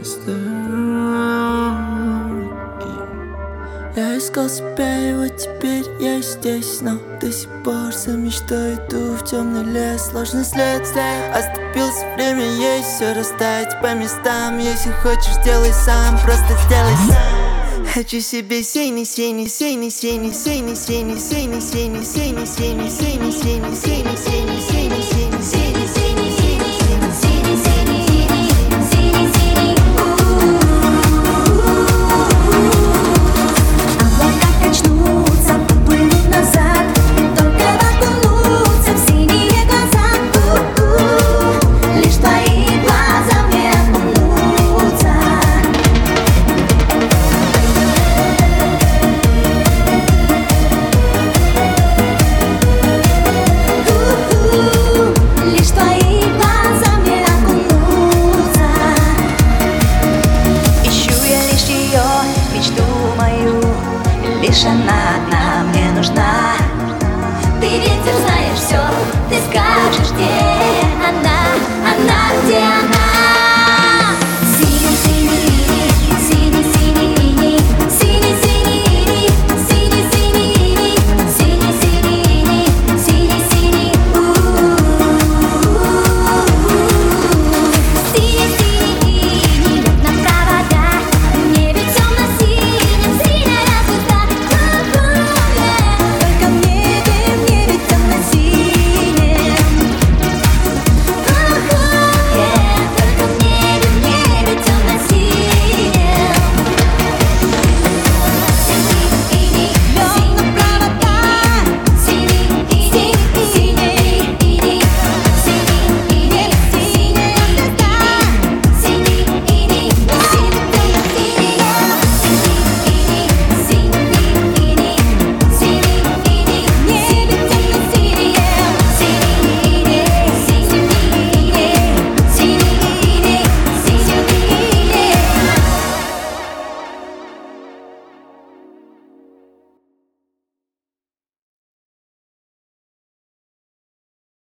Я искал себя, и вот теперь я здесь, но до сих пор за мечтой иду в темный лес. Сложный след, оступился, время есть, все расставить по местам. Если хочешь, делай сам, просто сделай сам. Хочу себе синий, синий, синий, синий, синий, синий, синий, синий, синий, синий, синий, синий, синий, синий, синий.